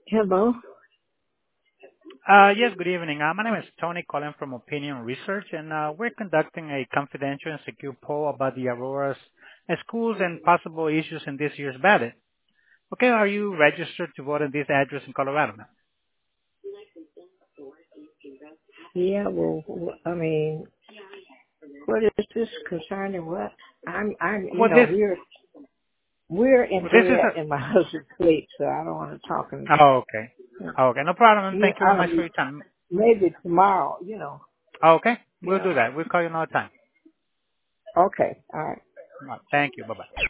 Hello. Yes, good evening. My name is Tony calling from Opinion Research, and we're conducting a confidential and secure poll about the Aurora's schools and possible issues in this year's ballot. Okay, are you registered to vote in this address in Colorado, ma'am? Yeah, well, I mean, what is this concerning? What? Well, this we're in this is bed a. and my husband's asleep, so I don't want to talk. Oh, okay. Okay, no problem. And Yeah, thank you very much for your time. maybe tomorrow. Okay, we'll Yeah. do that. We'll call you another time. Okay. All right. All right, thank you. Bye bye.